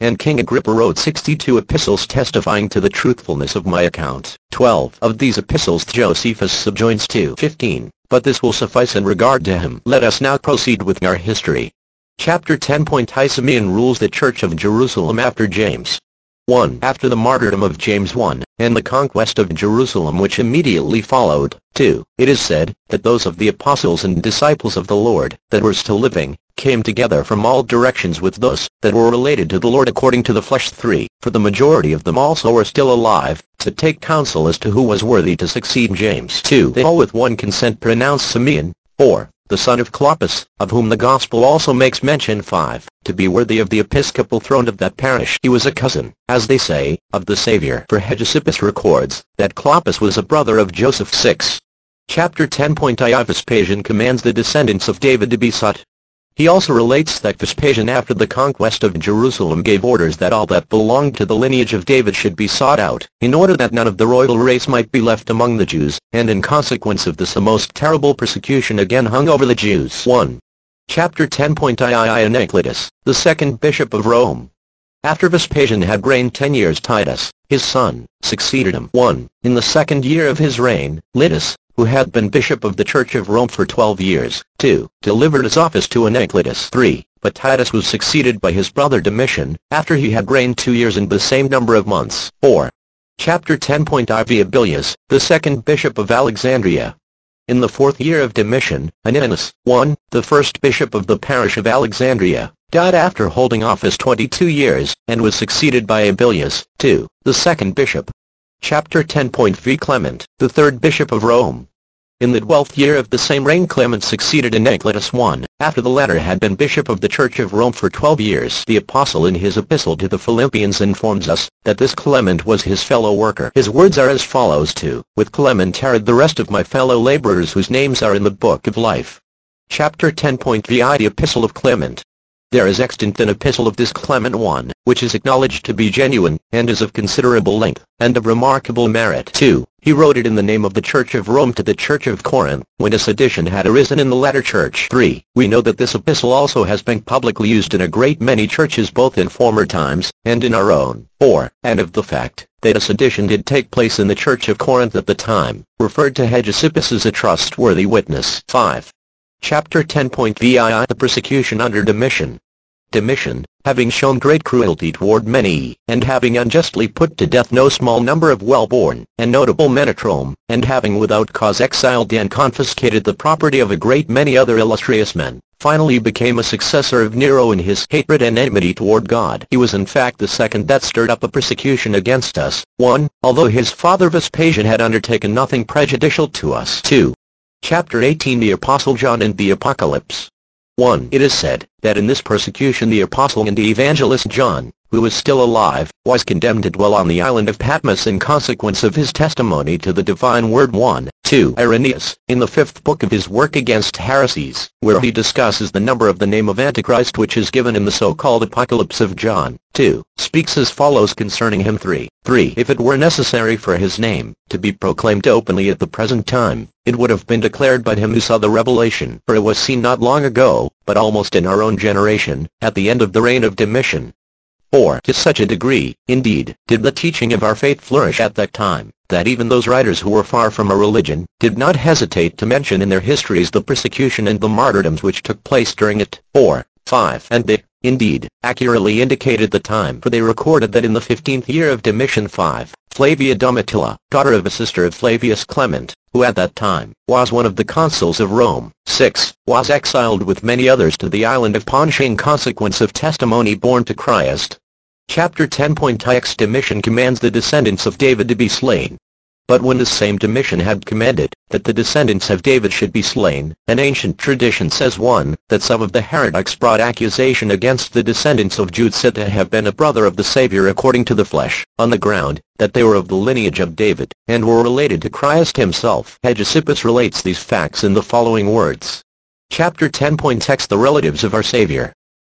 and King Agrippa wrote 62 epistles testifying to the truthfulness of my account. 12 of these epistles Josephus subjoins to 15, but this will suffice in regard to him. Let us now proceed with our history. Chapter 10. Simeon rules the Church of Jerusalem after James. 1. After the martyrdom of James 1, and the conquest of Jerusalem which immediately followed. 2. It is said that those of the apostles and disciples of the Lord that were still living came together from all directions with those that were related to the Lord according to the flesh. 3. For the majority of them also were still alive, to take counsel as to who was worthy to succeed James. 2. They all with one consent pronounced Simeon, 4. the son of Clopas, of whom the Gospel also makes mention. 5. To be worthy of the episcopal throne of that parish. He was a cousin, as they say, of the Savior. For Hegesippus records that Clopas was a brother of Joseph. 6. Chapter 10. Vespasian commands the descendants of David to be sought. He also relates that Vespasian after the conquest of Jerusalem gave orders that all that belonged to the lineage of David should be sought out, in order that none of the royal race might be left among the Jews, and in consequence of this a most terrible persecution again hung over the Jews. 1. Chapter 10. Anacletus, the second bishop of Rome. After Vespasian had reigned 10 years, Titus, his son, succeeded him. 1. In the second year of his reign, Litus, who had been bishop of the Church of Rome for 12 years, 2. delivered his office to Anacletus. 3. But Titus was succeeded by his brother Domitian, after he had reigned 2 years and the same number of months. 4. Chapter 10. Abilius, the second bishop of Alexandria. In the 4th year of Domitian, Ananus, 1. the first bishop of the parish of Alexandria, died after holding office 22 years, and was succeeded by Abilius, 2. the second bishop. Chapter 10. V. Clement, the third bishop of Rome. In the 12th year of the same reign Clement succeeded Anacletus. 1. After the latter had been bishop of the Church of Rome for 12 years. The apostle in his epistle to the Philippians informs us that this Clement was his fellow worker. His words are as follows: with Clement are the rest of my fellow laborers whose names are in the book of life. Chapter 10. The epistle of Clement. There is extant an epistle of this Clement 1, which is acknowledged to be genuine, and is of considerable length, and of remarkable merit. 2. He wrote it in the name of the Church of Rome to the Church of Corinth, when a sedition had arisen in the latter church. 3. We know that this epistle also has been publicly used in a great many churches both in former times, and in our own. 4. And of the fact that a sedition did take place in the Church of Corinth at the time, referred to Hegesippus as a trustworthy witness. 5. Chapter 10. The persecution under Domitian. Domitian, having shown great cruelty toward many, and having unjustly put to death no small number of well-born and notable men at Rome, and having without cause exiled and confiscated the property of a great many other illustrious men, finally became a successor of Nero in his hatred and enmity toward God. He was in fact the second that stirred up a persecution against us. 1. Although his father Vespasian had undertaken nothing prejudicial to us. 2. Chapter 18. The Apostle John and the Apocalypse. 1. It is said that in this persecution the apostle and the evangelist John, who was still alive, was condemned to dwell on the island of Patmos in consequence of his testimony to the divine word. 1. 2. Irenaeus, in the 5th book of his work against heresies, where he discusses the number of the name of Antichrist which is given in the so-called Apocalypse of John, 2. speaks as follows concerning him. 3. If it were necessary for his name to be proclaimed openly at the present time, it would have been declared by him who saw the revelation, for it was seen not long ago, but almost in our own generation, at the end of the reign of Domitian. 4. To such a degree, indeed, did the teaching of our faith flourish at that time, that even those writers who were far from a religion did not hesitate to mention in their histories the persecution and the martyrdoms which took place during it. 4. 5. And they, indeed, accurately indicated the time, for they recorded that in the 15th year of Domitian 5, Flavia Domitilla, daughter of a sister of Flavius Clement, who at that time was one of the consuls of Rome, 6, was exiled with many others to the island of Pontia in consequence of testimony borne to Christ. Chapter 10. Domitian commands the descendants of David to be slain. But when the same Domitian had commanded that the descendants of David should be slain, an ancient tradition says 1. That some of the heretics brought accusation against the descendants of Jude said to have been a brother of the Savior according to the flesh, on the ground that they were of the lineage of David, and were related to Christ himself. Hegesippus relates these facts in the following words. Chapter 10. The relatives of our Savior.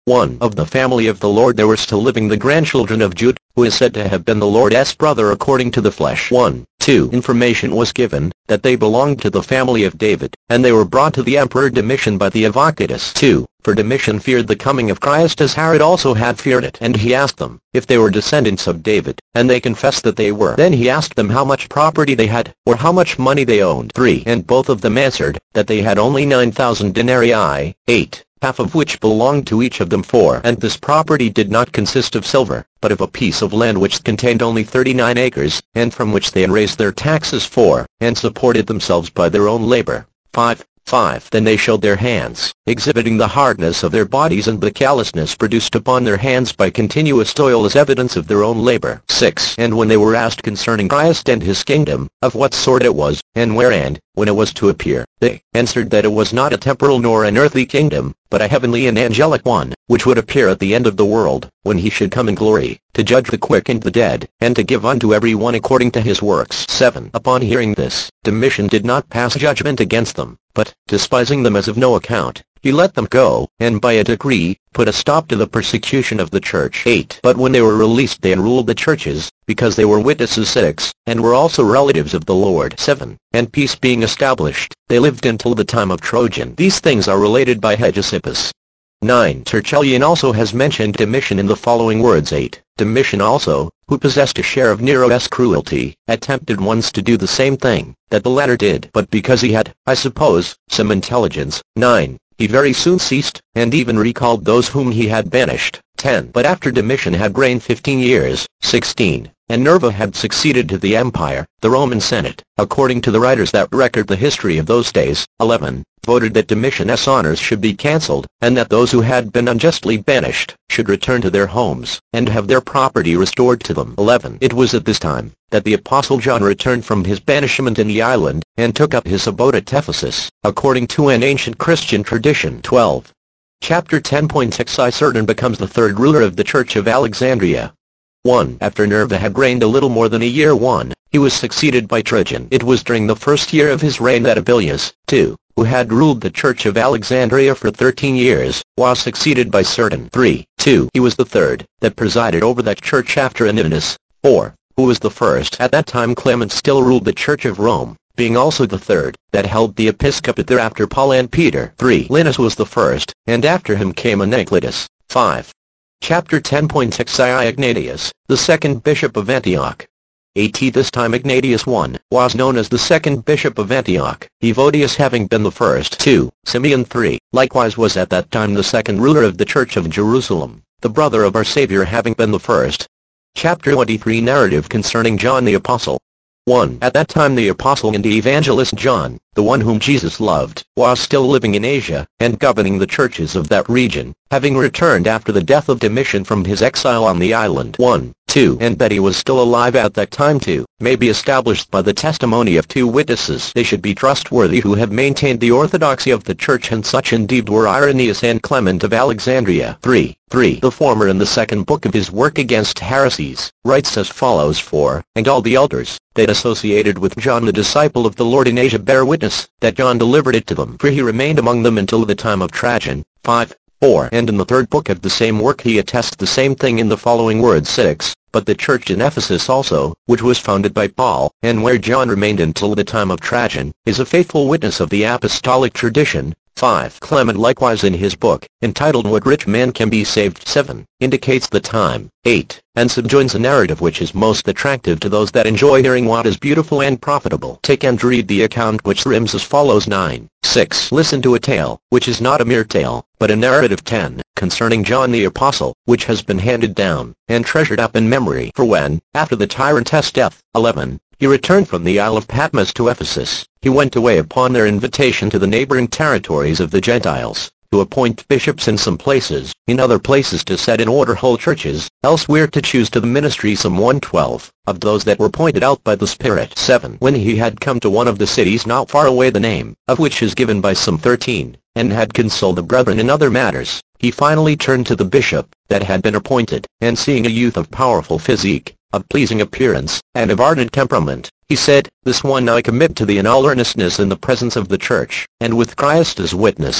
1. Of the family of the Lord there were still living the grandchildren of Judah, who is said to have been the Lord's brother according to the flesh. 1. 2. Information was given that they belonged to the family of David, and they were brought to the emperor Domitian by the Avocatus. 2. For Domitian feared the coming of Christ as Herod also had feared it, and he asked them if they were descendants of David, and they confessed that they were. Then he asked them how much property they had, or how much money they owned. 3. And both of them answered that they had only 9,000 denarii. 8. Half of which belonged to each of them. 4. And this property did not consist of silver, but of a piece of land which contained only 39 acres, and from which they raised their taxes. 4. And supported themselves by their own labor. 5. Then they showed their hands, exhibiting the hardness of their bodies and the callousness produced upon their hands by continuous toil as evidence of their own labor. 6. And when they were asked concerning Christ and his kingdom, of what sort it was, and where and when it was to appear, they answered that it was not a temporal nor an earthly kingdom, but a heavenly and angelic one, which would appear at the end of the world, when he should come in glory, to judge the quick and the dead, and to give unto every one according to his works. 7. Upon hearing this, Domitian did not pass judgment against them, but, despising them as of no account, he let them go, and by a decree, put a stop to the persecution of the church. 8. But when they were released they enrolled the churches, because they were witnesses. 6. And were also relatives of the Lord. 7. And peace being established, they lived until the time of Trajan. These things are related by Hegesippus. 9. Tertullian also has mentioned Domitian in the following words. 8. Domitian also, who possessed a share of Nero's cruelty, attempted once to do the same thing that the latter did, but because he had, I suppose, some intelligence. 9. He very soon ceased, and even recalled those whom he had banished. 10. But after Domitian had reigned 15 years, 16, and Nerva had succeeded to the empire, the Roman Senate, according to the writers that record the history of those days, 11, voted that Domitian's honors should be cancelled, and that those who had been unjustly banished should return to their homes, and have their property restored to them. 11. It was at this time that the Apostle John returned from his banishment in the island, and took up his abode at Ephesus, according to an ancient Christian tradition. 12. Chapter 10.6 Certain becomes the third ruler of the Church of Alexandria. 1. After Nerva had reigned a little more than a year. 1. He was succeeded by Trajan. It was during the first year of his reign that Abilius, 2, who had ruled the Church of Alexandria for 13 years, was succeeded by Certain. 3. He was the third that presided over that church after Antigonus. 4. Who was the first. At that time Clement still ruled the Church of Rome, being also the third that held the episcopate there after Paul and Peter. 3. Linus was the first, and after him came Anacletus. 5. Chapter 10.6 Ignatius, the second bishop of Antioch. This time Ignatius I was known as the second bishop of Antioch, Evodius having been the first. 2. Simeon III, likewise was at that time the second ruler of the Church of Jerusalem, the brother of our Savior having been the first. Chapter 23 Narrative concerning John the Apostle. 1. At that time the apostle and evangelist John, the one whom Jesus loved, was still living in Asia, and governing the churches of that region, having returned after the death of Domitian from his exile on the island. 1. 2. And that he was still alive at that time too, may be established by the testimony of 2 witnesses. They should be trustworthy who have maintained the orthodoxy of the church, and such indeed were Irenaeus and Clement of Alexandria. 3. The former in the second book of his work against heresies, writes as follows. 4. And all the elders that associated with John the disciple of the Lord in Asia bear witness that John delivered it to them, for he remained among them until the time of Trajan. 5. 4. And in the third book of the same work he attests the same thing in the following words. 6. But the church in Ephesus also, which was founded by Paul, and where John remained until the time of Trajan, is a faithful witness of the apostolic tradition. 5. Clement likewise in his book, entitled What Rich Man Can Be Saved. 7. Indicates the time. 8. And subjoins a narrative which is most attractive to those that enjoy hearing what is beautiful and profitable. Take and read the account which rims as follows. 9. 6. Listen to a tale, which is not a mere tale, but a narrative. 10. Concerning John the Apostle, which has been handed down, and treasured up in memory. For when, after the tyrant's death, 11, he returned from the Isle of Patmos to Ephesus, he went away upon their invitation to the neighboring territories of the Gentiles, to appoint bishops in some places, in other places to set in order whole churches, elsewhere to choose to the ministry some 112, of those that were pointed out by the Spirit. 7. When he had come to one of the cities not far away, the name of which is given by some 13, and had consoled the brethren in other matters, he finally turned to the bishop that had been appointed, and seeing a youth of powerful physique, of pleasing appearance, and of ardent temperament, he said, This one I commit to thee in all earnestness in the presence of the church, and with Christ as witness.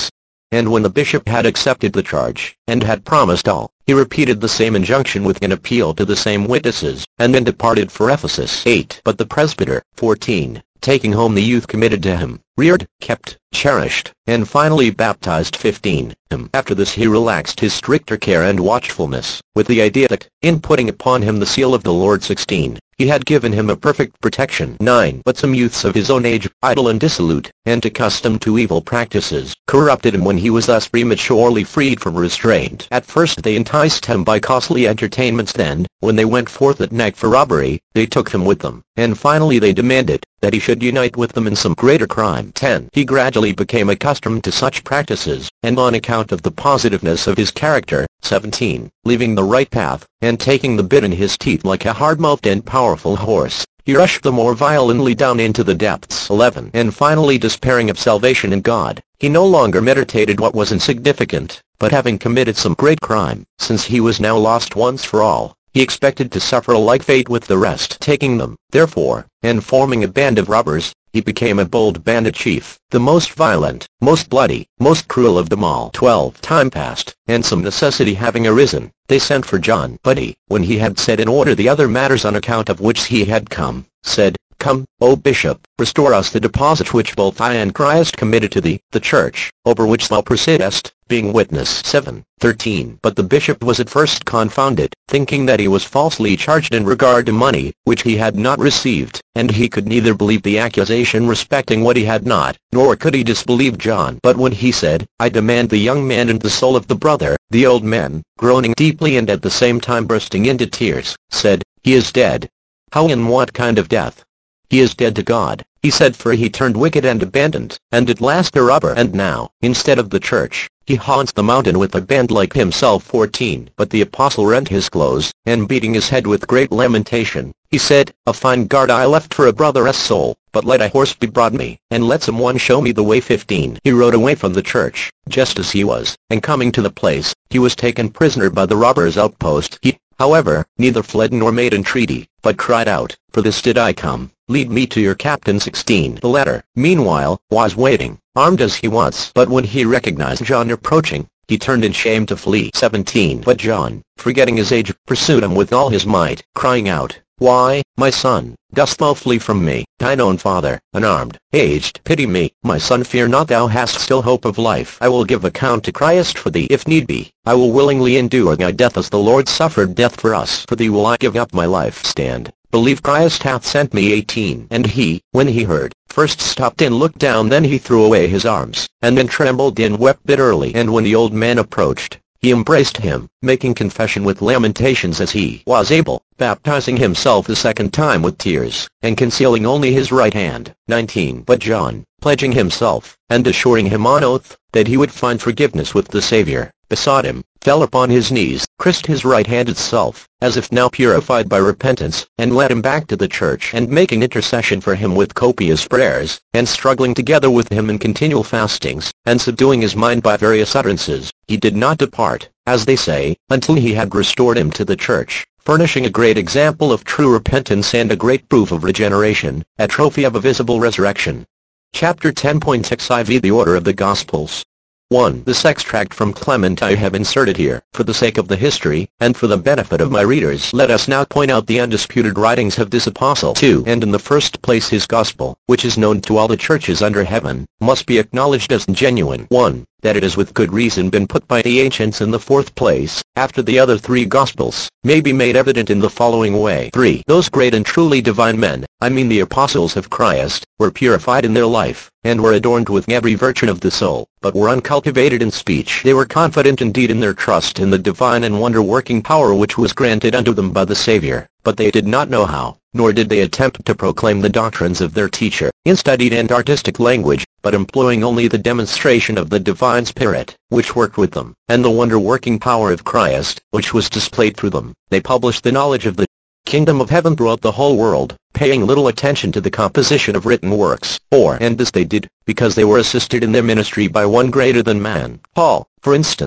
And when the bishop had accepted the charge, and had promised all, he repeated the same injunction with an appeal to the same witnesses, and then departed for Ephesus. 8. But the presbyter, 14, taking home the youth committed to him, reared, kept, cherished, and finally baptized 15 him. After this he relaxed his stricter care and watchfulness, with the idea that, in putting upon him the seal of the Lord 16, he had given him a perfect protection. 9. But some youths of his own age, idle and dissolute, and accustomed to evil practices, corrupted him when he was thus prematurely freed from restraint. At first they enticed him by costly entertainments, then, when they went forth at night for robbery, they took him with them, and finally they demanded that he should unite with them in some greater crime. 10. He gradually became accustomed to such practices, and on account of the positiveness of his character, 17, leaving the right path, and taking the bit in his teeth like a hard-mouthed and powerful horse, he rushed the more violently down into the depths. 11. And finally despairing of salvation in God, he no longer meditated what was insignificant, but having committed some great crime, since he was now lost once for all, he expected to suffer a like fate with the rest. Taking them, therefore, and forming a band of robbers, he became a bold bandit chief, the most violent, most bloody, most cruel of them all. 12. Time passed, and some necessity having arisen, they sent for John. But he, when he had set in order the other matters on account of which he had come, said, Come, O bishop, restore us the deposit which both I and Christ committed to thee, the church, over which thou presidest, being witness. 7. 13. But the bishop was at first confounded, thinking that he was falsely charged in regard to money, which he had not received, and he could neither believe the accusation respecting what he had not, nor could he disbelieve John. But when he said, I demand the young man and the soul of the brother, the old man, groaning deeply and at the same time bursting into tears, said, He is dead. How and what kind of death? He is dead to God, he said, for he turned wicked and abandoned, and at last a robber, and now, instead of the church, he haunts the mountain with a band like himself. 14. But the apostle rent his clothes, and beating his head with great lamentation, he said, A fine guard I left for a brother's soul, but let a horse be brought me, and let someone show me the way. 15. He rode away from the church, just as he was, and coming to the place, he was taken prisoner by the robbers' outpost. He, however, neither fled nor made entreaty, but cried out, For this did I come, lead me to your captain. 16. The latter, meanwhile, was waiting, armed as he was. But when he recognized John approaching, he turned in shame to flee. 17. But John, forgetting his age, pursued him with all his might, crying out, Why, my son, dost thou flee from me, thine own father, unarmed, aged? Pity me, my son, fear not, thou hast still hope of life. I will give account to Christ for thee if need be. I will willingly endure thy death as the Lord suffered death for us. For thee will I give up my life. Stand, believe Christ hath sent me. 18. And he, when he heard, first stopped and looked down, then he threw away his arms, and then trembled and wept bitterly. And when the old man approached, he embraced him, making confession with lamentations as he was able, baptizing himself the second time with tears, and concealing only his right hand. 19. But John, pledging himself, and assuring him on oath, that he would find forgiveness with the Savior, besought him, fell upon his knees, kissed his right hand itself, as if now purified by repentance, and led him back to the church, and making intercession for him with copious prayers, and struggling together with him in continual fastings, and subduing his mind by various utterances, he did not depart, as they say, until he had restored him to the church, furnishing a great example of true repentance and a great proof of regeneration, a trophy of a visible resurrection. Chapter 10.6 IV The Order of the Gospels. 1. This extract from Clement I have inserted here, for the sake of the history, and for the benefit of my readers. Let us now point out the undisputed writings of this apostle. 2. And in the first place his gospel, which is known to all the churches under heaven, must be acknowledged as genuine. 1. That it has with good reason been put by the ancients in the fourth place, after the other three Gospels, may be made evident in the following way. 3. Those great and truly divine men, I mean the apostles of Christ, were purified in their life, and were adorned with every virtue of the soul, but were uncultivated in speech. They were confident indeed in their trust in the divine and wonder-working power which was granted unto them by the Savior, but they did not know how, nor did they attempt to proclaim the doctrines of their teacher, in studied and artistic language, but employing only the demonstration of the divine Spirit, which worked with them, and the wonder-working power of Christ, which was displayed through them. They published the knowledge of the kingdom of heaven throughout the whole world, paying little attention to the composition of written works, and this they did, because they were assisted in their ministry by one greater than man. Paul, for instance,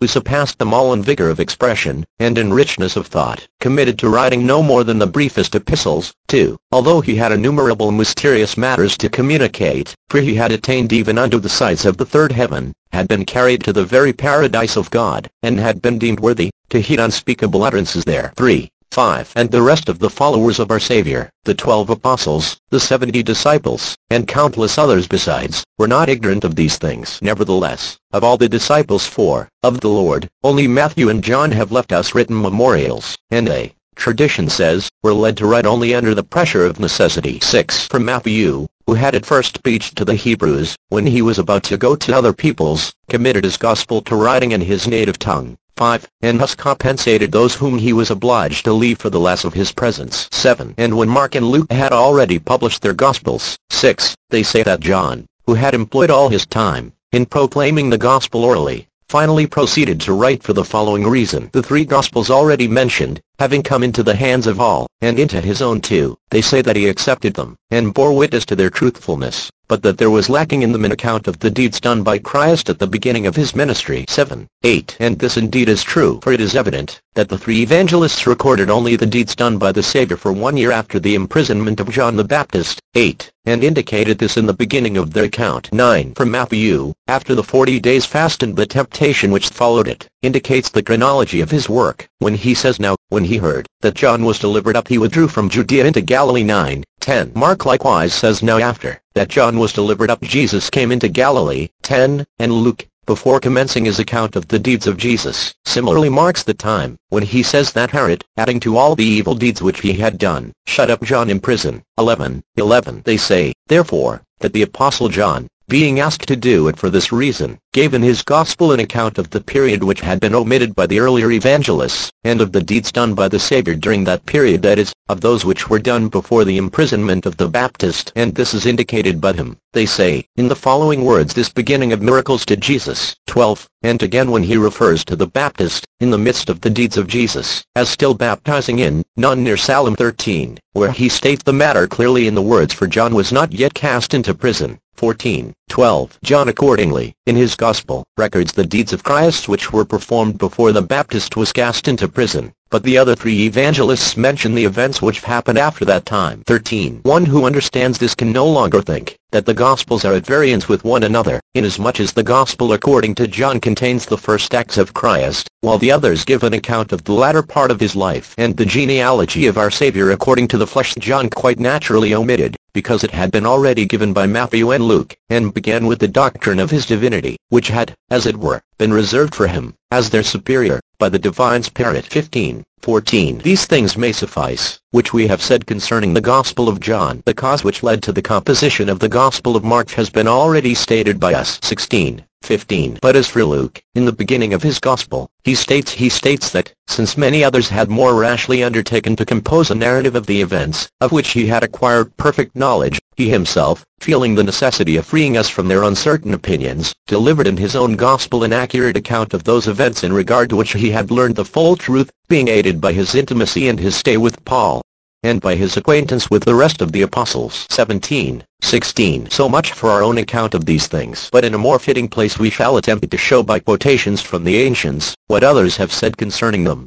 who surpassed them all in vigor of expression, and in richness of thought, committed to writing no more than the briefest epistles. 2. Although he had innumerable mysterious matters to communicate, for he had attained even unto the sights of the third heaven, had been carried to the very paradise of God, and had been deemed worthy to heed unspeakable utterances there. 3. 5. And the rest of the followers of our Savior, the 12 apostles, the 70 disciples, and countless others besides, were not ignorant of these things. Nevertheless, of all the disciples 4, of the Lord, only Matthew and John have left us written memorials, and they, tradition says, were led to write only under the pressure of necessity. 6. From Matthew, who had at first preached to the Hebrews, when he was about to go to other peoples, committed his gospel to writing in his native tongue. 5. And thus compensated those whom he was obliged to leave for the loss of his presence. 7. And when Mark and Luke had already published their gospels. 6. They say that John, who had employed all his time in proclaiming the gospel orally, finally proceeded to write for the following reason. The 3 gospels already mentioned, having come into the hands of all, and into his own too, they say that he accepted them, and bore witness to their truthfulness, but that there was lacking in them an account of the deeds done by Christ at the beginning of his ministry. 7. 8. And this indeed is true, for it is evident that the 3 evangelists recorded only the deeds done by the Savior for 1 year after the imprisonment of John the Baptist. 8. And indicated this in the beginning of their account. 9. From Matthew, after the 40 days fast and the temptation which followed it, indicates the chronology of his work, when he says now, when he heard that John was delivered up he withdrew from Judea into Galilee. 9. 10. Mark likewise says now after that John was delivered up Jesus came into Galilee. 10. And Luke, before commencing his account of the deeds of Jesus, similarly marks the time when he says that Herod, adding to all the evil deeds which he had done, shut up John in prison. 11. 11. They say, therefore, that the Apostle John, being asked to do it for this reason, gave in his gospel an account of the period which had been omitted by the earlier evangelists, and of the deeds done by the Savior during that period, that is, of those which were done before the imprisonment of the Baptist, and this is indicated by him, they say, in the following words: this beginning of miracles to Jesus. 12. And again when he refers to the Baptist, in the midst of the deeds of Jesus, as still baptizing in Nun near Salem. 13, where he states the matter clearly in the words, for John was not yet cast into prison. 14. 12. John accordingly, in his Gospel, records the deeds of Christ which were performed before the Baptist was cast into prison, but the other 3 evangelists mention the events which happened after that time. 13. One who understands this can no longer think that the Gospels are at variance with one another, inasmuch as the Gospel according to John contains the first acts of Christ, while the others give an account of the latter part of his life, and the genealogy of our Savior according to the flesh John quite naturally omitted, because it had been already given by Matthew and Luke, and began with the doctrine of his divinity, which had, as it were, been reserved for him, as their superior, by the divine Spirit. 15. 14. These things may suffice, which we have said concerning the Gospel of John. The cause which led to the composition of the Gospel of Mark has been already stated by us. 16. 15. But as for Luke, in the beginning of his Gospel, he states that, since many others had more rashly undertaken to compose a narrative of the events, of which he had acquired perfect knowledge, he himself, feeling the necessity of freeing us from their uncertain opinions, delivered in his own Gospel an accurate account of those events in regard to which he had learned the full truth, being aided by his intimacy and his stay with Paul, and by his acquaintance with the rest of the apostles. 17. 16. So much for our own account of these things. But in a more fitting place we shall attempt to show by quotations from the ancients, what others have said concerning them.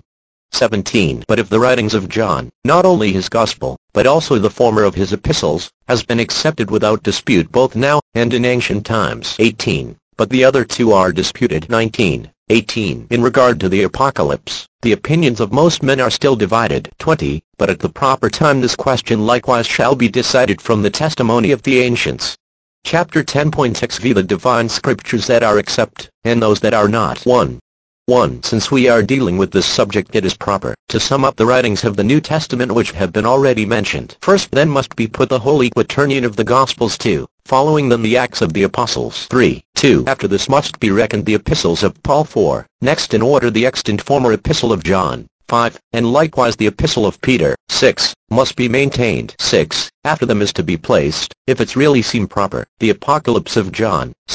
17. But if the writings of John, not only his Gospel, but also the former of his epistles, has been accepted without dispute both now and in ancient times. 18. But the other 2 are disputed. 19. 18. In regard to the Apocalypse, the opinions of most men are still divided. 20. But at the proper time this question likewise shall be decided from the testimony of the ancients. Chapter 10.6 The Divine Scriptures that are accept, and those that are not. 1. Since we are dealing with this subject, it is proper to sum up the writings of the New Testament which have been already mentioned. First then must be put the Holy Quaternion of the Gospels. 2. Following them the Acts of the Apostles. 3. 2. After this must be reckoned the Epistles of Paul. 4. Next in order the extant former Epistle of John. 5. And likewise the Epistle of Peter. 6. Must be maintained. 6. After them is to be placed, if it's really seem proper, the Apocalypse of John. 7.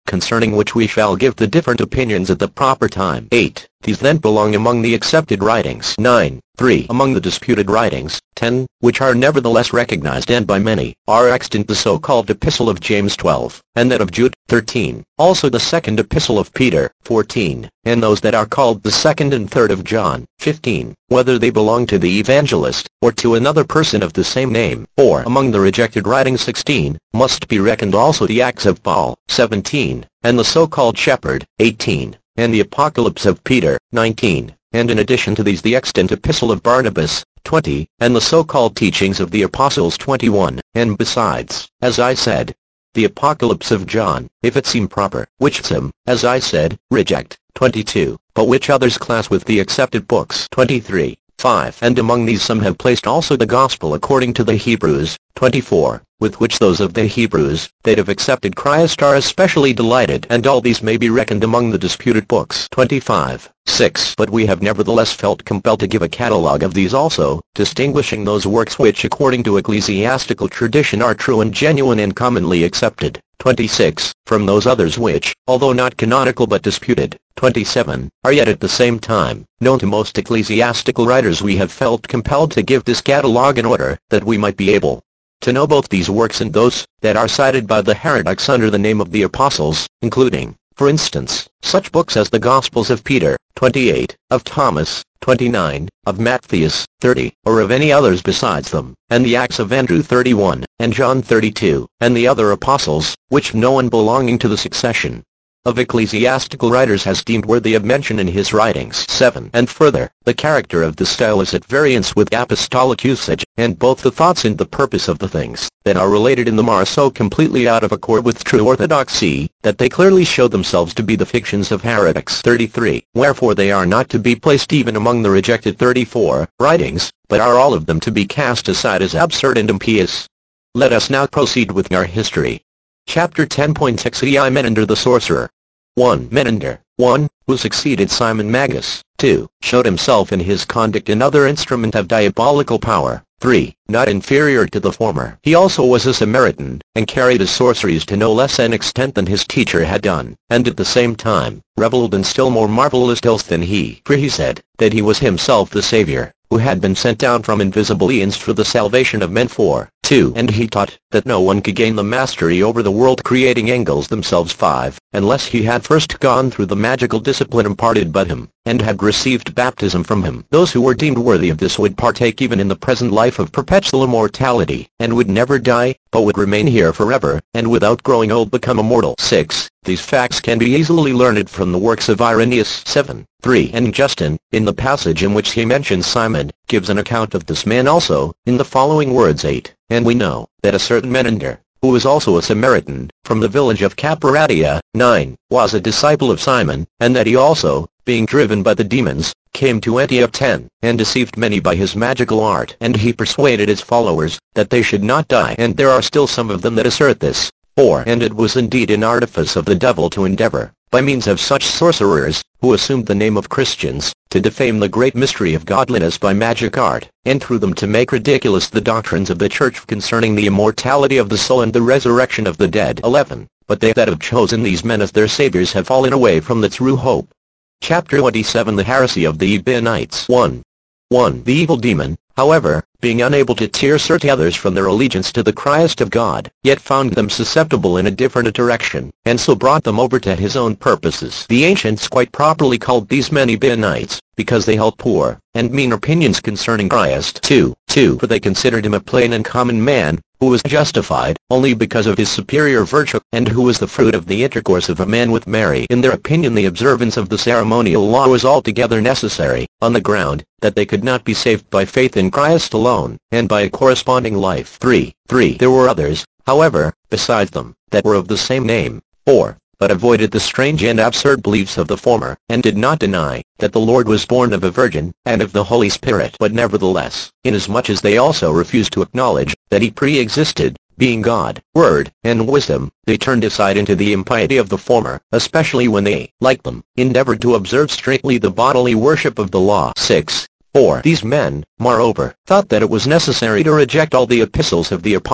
concerning which we shall give the different opinions at the proper time. 8. These then belong among the accepted writings. 9. 3. Among the disputed writings. 10. Which are nevertheless recognized and by many, are extant the so-called Epistle of James 12, and that of Jude. 13. Also the second Epistle of Peter. 14. And those that are called the second and third of John. 15. Whether they belong to the evangelist, or to another person of the same name, or among the rejected writings. 16. Must be reckoned also the Acts of Paul. 17. And the so-called Shepherd. 18. And the Apocalypse of Peter. 19. And in addition to these the extant Epistle of Barnabas. 20. And the so-called teachings of the Apostles. 21. And besides, as I said, the Apocalypse of John, if it seem proper, which some, as I said, reject. 22. But which others class with the accepted books. 23. 5. And among these some have placed also the Gospel according to the Hebrews. 24. With which those of the Hebrews that have accepted Christ are especially delighted, and all these may be reckoned among the disputed books. 25. 6. But we have nevertheless felt compelled to give a catalogue of these also, distinguishing those works which according to ecclesiastical tradition are true and genuine and commonly accepted. 26. From those others which, although not canonical but disputed. 27. Are yet at the same time known to most ecclesiastical writers. We have felt compelled to give this catalogue in order that we might be able to know both these works and those that are cited by the heretics under the name of the apostles, including, for instance, such books as the Gospels of Peter, 28, of Thomas, 29, of Matthias, 30, or of any others besides them, and the Acts of Andrew, 31, and John, 32, and the other apostles, which no one belonging to the succession of ecclesiastical writers has deemed worthy of mention in his writings. 7. And further, the character of the style is at variance with apostolic usage, and both the thoughts and the purpose of the things that are related in them are so completely out of accord with true orthodoxy, that they clearly show themselves to be the fictions of heretics. 33. Wherefore they are not to be placed even among the rejected 34 writings, but are all of them to be cast aside as absurd and impious. Let us now proceed with our history. Chapter 10.6 Menander the sorcerer. 1. Menander, 1, who succeeded Simon Magus. 2. Showed himself in his conduct another instrument of diabolical power. 3. Not inferior to the former. He also was a Samaritan, and carried his sorceries to no less an extent than his teacher had done, and at the same time, reveled in still more marvelous tales than he. For he said, that he was himself the Savior, who had been sent down from invisible eons for the salvation of men. 4. 2. And he taught, that no one could gain the mastery over the world-creating angels themselves. 5. Unless he had first gone through the magical discipline imparted by him, and had received baptism from him. Those who were deemed worthy of this would partake even in the present life of perpetual immortality, and would never die, but would remain here forever, and without growing old become immortal. 6. These facts can be easily learned from the works of Irenaeus. 7. 3. And Justin, in the passage in which he mentions Simon, gives an account of this man also, in the following words. 8. And we know, that a certain Menander, who was also a Samaritan, from the village of Caparadia, 9, was a disciple of Simon, and that he also, being driven by the demons, came to Antioch. 10. And deceived many by his magical art. And he persuaded his followers, that they should not die. And there are still some of them that assert this. 4. And it was indeed an artifice of the devil to endeavor, by means of such sorcerers, who assumed the name of Christians, to defame the great mystery of godliness by magic art, and through them to make ridiculous the doctrines of the Church concerning the immortality of the soul and the resurrection of the dead. 11. But they that have chosen these men as their saviors have fallen away from the true hope. Chapter 27 The heresy of the Ebionites. 1. The evil demon, however, being unable to tear certain others from their allegiance to the Christ of God, yet found them susceptible in a different direction, and so brought them over to his own purposes. The ancients quite properly called these men Ebionites, because they held poor and mean opinions concerning Christ. 2. For they considered him a plain and common man, who was justified only because of his superior virtue, and who was the fruit of the intercourse of a man with Mary. In their opinion the observance of the ceremonial law was altogether necessary, on the ground that they could not be saved by faith in Christ alone, and by a corresponding life. 3. There were others, however, besides them, that were of the same name. 4. But avoided the strange and absurd beliefs of the former, and did not deny that the Lord was born of a virgin, and of the Holy Spirit. But nevertheless, inasmuch as they also refused to acknowledge that he pre-existed, being God, Word, and Wisdom, they turned aside into the impiety of the former, especially when they, like them, endeavored to observe strictly the bodily worship of the law. 6. These men, moreover, thought that it was necessary to reject all the epistles of the apostle,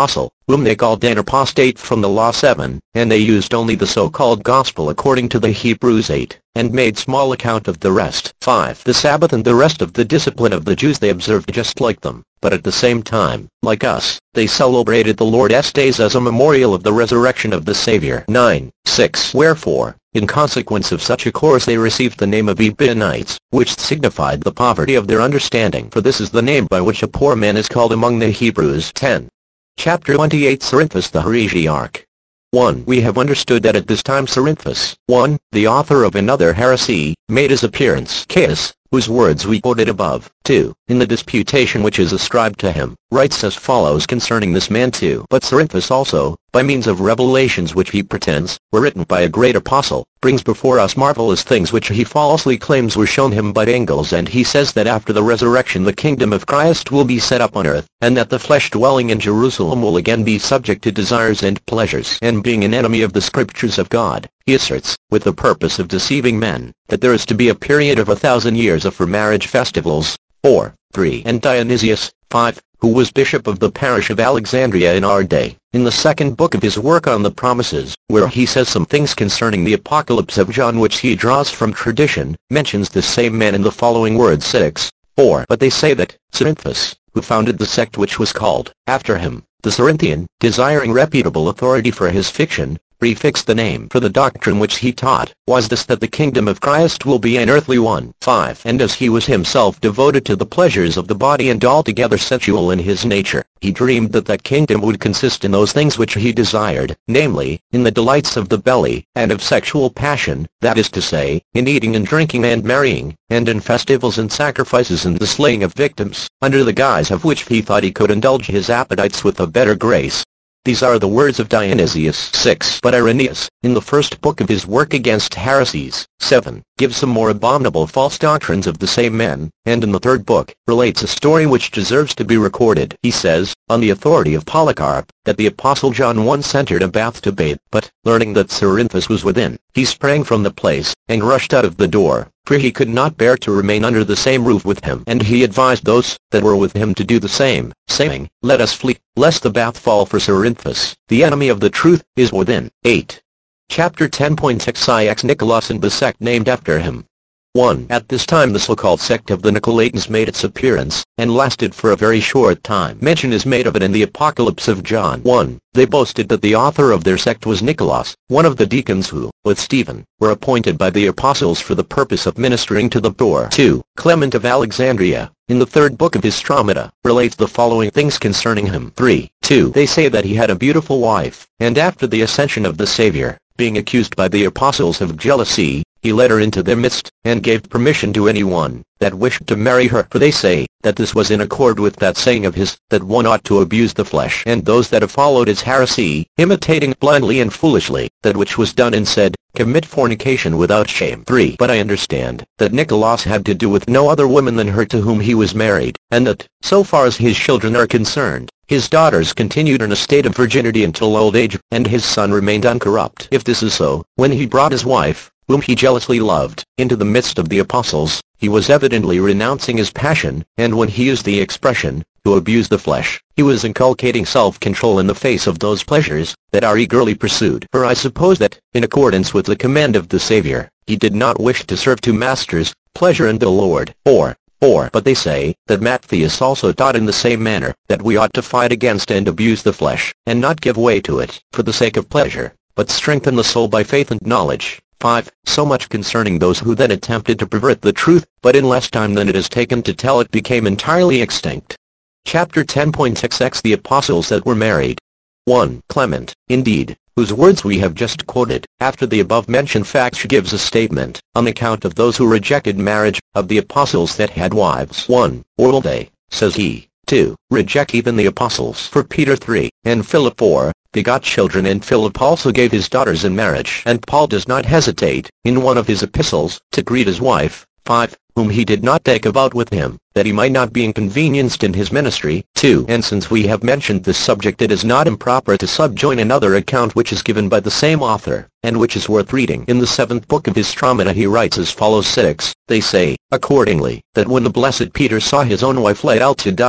whom they called an apostate from the law. 7, and they used only the so-called gospel according to the Hebrews. 8, and made small account of the rest. 5. The Sabbath and the rest of the discipline of the Jews they observed just like them, but at the same time, like us, they celebrated the Lord's days as a memorial of the resurrection of the Savior. 9. 6. Wherefore, in consequence of such a course they received the name of Ebionites, which signified the poverty of their understanding, for this is the name by which a poor man is called among the Hebrews. 10. Chapter 28. Cerinthus the Heresiarch. 1. We have understood that at this time Cerinthus, 1, the author of another heresy, made his appearance. Caius, whose words we quoted above, 2, in the disputation which is ascribed to him, writes as follows concerning this man too. But Cerinthus also, by means of revelations which he pretends were written by a great apostle, brings before us marvelous things which he falsely claims were shown him by angels, and he says that after the resurrection the kingdom of Christ will be set up on earth, and that the flesh dwelling in Jerusalem will again be subject to desires and pleasures. And being an enemy of the scriptures of God, he asserts, with the purpose of deceiving men, that there is to be a period of 1,000 years for marriage festivals. 4. 3. And Dionysius, 5, who was bishop of the parish of Alexandria in our day, in the second book of his work on the promises, where he says some things concerning the apocalypse of John which he draws from tradition, mentions this same man in the following words. 6. 4. But they say that Cerinthus, who founded the sect which was called, after him, the Cerinthian, desiring reputable authority for his fiction, prefixed the name for the doctrine which he taught, was this, that the kingdom of Christ will be an earthly one. 5. And as he was himself devoted to the pleasures of the body and altogether sensual in his nature, he dreamed that that kingdom would consist in those things which he desired, namely, in the delights of the belly, and of sexual passion, that is to say, in eating and drinking and marrying, and in festivals and sacrifices and the slaying of victims, under the guise of which he thought he could indulge his appetites with a better grace. These are the words of Dionysius. 6. But Irenaeus, in the first book of his work against heresies, 7, gives some more abominable false doctrines of the same men, and in the third book, relates a story which deserves to be recorded. He says, on the authority of Polycarp, that the apostle John once entered a bath to bathe, but, learning that Cerinthus was within, he sprang from the place, and rushed out of the door, for he could not bear to remain under the same roof with him. And he advised those that were with him to do the same, saying, let us flee, lest the bath fall, for Cerinthus, the enemy of the truth, is within. 8. Chapter 10.6 Ix Nicholas and the sect named after him. 1. At this time the so-called sect of the Nicolaitans made its appearance, and lasted for a very short time. Mention is made of it in the Apocalypse of John. 1. They boasted that the author of their sect was Nicholas, one of the deacons who, with Stephen, were appointed by the apostles for the purpose of ministering to the poor. 2. Clement of Alexandria, in the third book of his Stramata, relates the following things concerning him. 3. 2. They say that he had a beautiful wife, and after the ascension of the Savior, being accused by the apostles of jealousy, he led her into their midst, and gave permission to anyone that wished to marry her. For they say that this was in accord with that saying of his, that one ought to abuse the flesh. And those that have followed his heresy, imitating blindly and foolishly that which was done and said, commit fornication without shame. 3. But I understand that Nicholas had to do with no other woman than her to whom he was married, and that, so far as his children are concerned, his daughters continued in a state of virginity until old age, and his son remained uncorrupt. If this is so, when he brought his wife, whom he jealously loved, into the midst of the apostles, he was evidently renouncing his passion, and when he used the expression, to abuse the flesh, he was inculcating self-control in the face of those pleasures that are eagerly pursued. For I suppose that, in accordance with the command of the Savior, he did not wish to serve two masters, pleasure and the Lord. 4. But they say that Matthias also taught in the same manner, that we ought to fight against and abuse the flesh, and not give way to it, for the sake of pleasure, but strengthen the soul by faith and knowledge. 5. So much concerning those who then attempted to pervert the truth, but in less time than it is taken to tell it became entirely extinct. Chapter 10.6 The apostles that were married. 1. Clement, indeed, whose words we have just quoted, after the above-mentioned facts gives a statement, on account of those who rejected marriage, of the apostles that had wives. 1. Or will they, says he, 2. Reject even the apostles? For Peter 3, and Philip 4, begot children, and Philip also gave his daughters in marriage. And Paul does not hesitate, in one of his epistles, to greet his wife, 5, whom he did not take about with him, that he might not be inconvenienced in his ministry. 2. And since we have mentioned this subject, it is not improper to subjoin another account which is given by the same author, and which is worth reading. In the 7th book of his Stramata he writes as follows. 6. They say, accordingly, that when the blessed Peter saw his own wife laid out to die,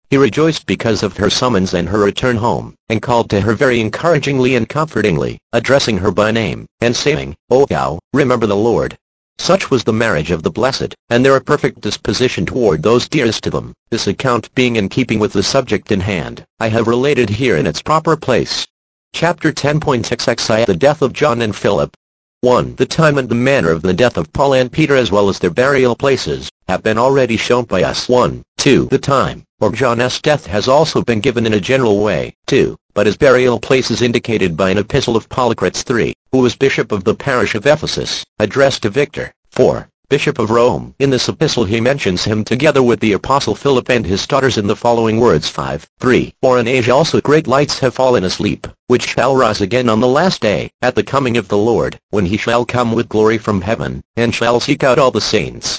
He rejoiced because of her summons and her return home, and called to her very encouragingly and comfortingly, addressing her by name, and saying, O thou, remember the Lord. Such was the marriage of the blessed, and their perfect disposition toward those dearest to them. This account being in keeping with the subject in hand, I have related here in its proper place. Chapter 10.xxi The death of John and Philip. 1. The time and the manner of the death of Paul and Peter as well as their burial places, have been already shown by us. 1. 2. The time, or John's death has also been given in a general way. 2. But his burial place is indicated by an epistle of Polycrates 3, who was bishop of the parish of Ephesus, addressed to Victor, 4. Bishop of Rome. In this epistle he mentions him together with the apostle Philip and his daughters in the following words 5. 3. For in Asia also great lights have fallen asleep, which shall rise again on the last day, at the coming of the Lord, when he shall come with glory from heaven, and shall seek out all the saints,